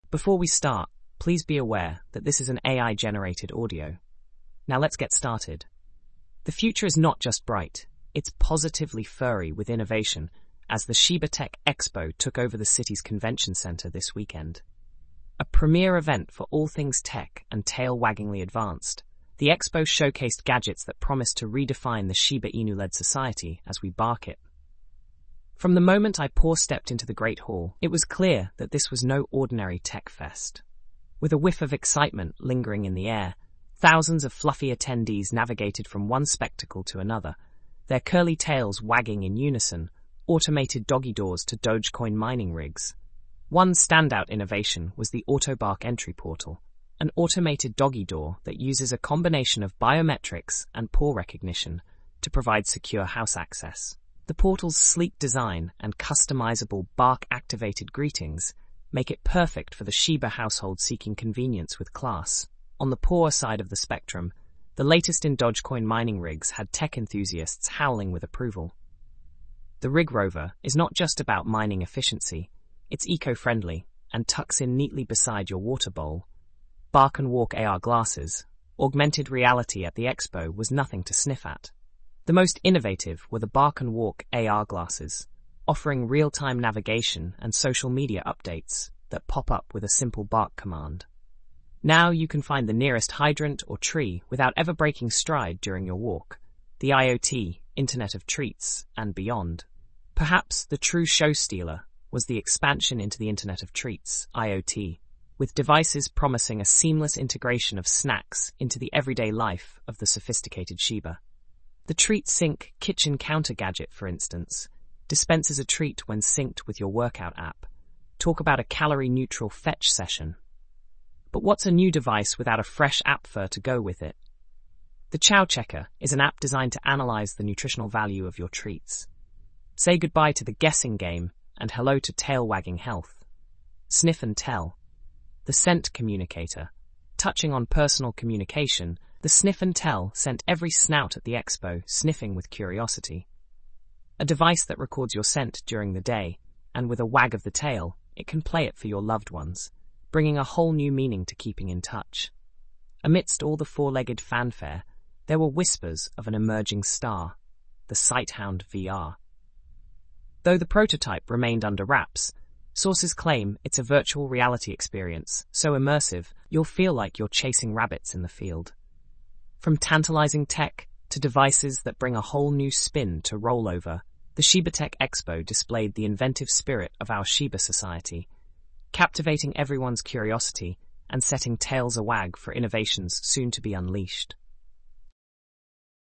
Before we start, please be aware that this is an AI-generated audio. Now let's get started. The future is not just bright, it's positively furry with innovation as the Shiba Tech Expo took over the city's convention center this weekend. A premier event for all things tech and tail-waggingly advanced, the expo showcased gadgets that promised to redefine the Shiba Inu-led society as we bark it. From the moment I stepped into the Great Hall, it was clear that this was no ordinary tech fest. With a whiff of excitement lingering in the air, thousands of fluffy attendees navigated from one spectacle to another, their curly tails wagging in unison, automated doggy doors to Dogecoin mining rigs. One standout innovation was the Autobark entry portal, an automated doggy door that uses a combination of biometrics and paw recognition to provide secure house access. The portal's sleek design and customizable bark-activated greetings make it perfect for the Shiba household seeking convenience with class. On the poor side of the spectrum, the latest in Dogecoin mining rigs had tech enthusiasts howling with approval. The Rig Rover is not just about mining efficiency, it's eco-friendly and tucks in neatly beside your water bowl. Bark and Walk AR glasses, augmented reality at the expo was nothing to sniff at. The most innovative were the Bark and Walk AR glasses, offering real-time navigation and social media updates that pop up with a simple bark command. Now you can find the nearest hydrant or tree without ever breaking stride during your walk. The IoT, Internet of Treats, and beyond. Perhaps the true show stealer was the expansion into the Internet of Treats, IoT, with devices promising a seamless integration of snacks into the everyday life of the sophisticated Shiba. The Treat Sync kitchen counter gadget, for instance, dispenses a treat when synced with your workout app. Talk about a calorie-neutral fetch session. But what's a new device without a fresh app fur to go with it? The Chow Checker is an app designed to analyze the nutritional value of your treats. Say goodbye to the guessing game and hello to tail-wagging health. Sniff and Tell, the scent communicator. Touching on personal communication, the Sniff and Tell sent every snout at the expo sniffing with curiosity. A device that records your scent during the day, and with a wag of the tail, it can play it for your loved ones, bringing a whole new meaning to keeping in touch. Amidst all the four-legged fanfare, there were whispers of an emerging star, the Sighthound VR. Though the prototype remained under wraps, sources claim it's a virtual reality experience so immersive you'll feel like you're chasing rabbits in the field. From tantalizing tech to devices that bring a whole new spin to rollover, the Shiba Tech Expo displayed the inventive spirit of our Shiba society, captivating everyone's curiosity and setting tails a wag for innovations soon to be unleashed.